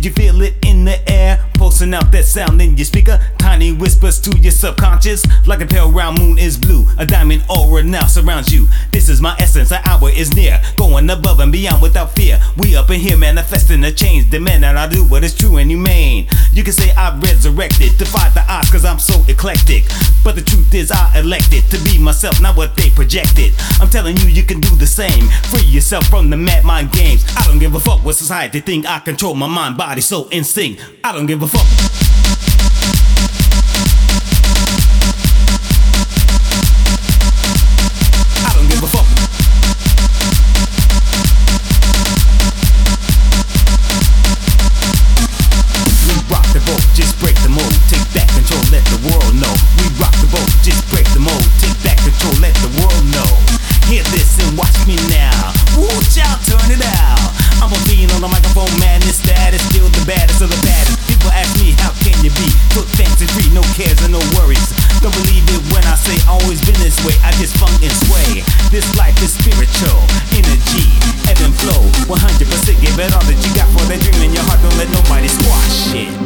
you feel it in the air? Pulsing out that sound in your speaker. Tiny whispers to your subconscious. Like a pale round moon is blue. A diamond aura now surrounds you. This is my essence, our hour is near. Going above and beyond without fear. We up in here manifesting a change. Demand that I do what is true and humane. You can say I resurrected, defy the odds cause I'm so eclectic. But the truth is I elected to be myself, not what they projected. I'm telling you, you can do the same. Free yourself from the mad mind games. I don't give a fuck what society think. I control my mind, body, soul, instinct. I don't give a fuck. I don't give a fuck. We rock the boat, just break the mold. Take back control, let the world know. We rock the boat, just break the mold. Take back control, let the world know. Hear this and watch me now. Woo, child, turn it out. I'm a being on the microphone, madness, status, still the baddest of the baddest. People ask me, how can you be foot fancy free, no cares and no worries? Don't believe it when I say always been this way. I just funk and sway. This life is spiritual, energy, ebb and flow. 100% give it all that you got for that dream in your heart. Don't let nobody squash it.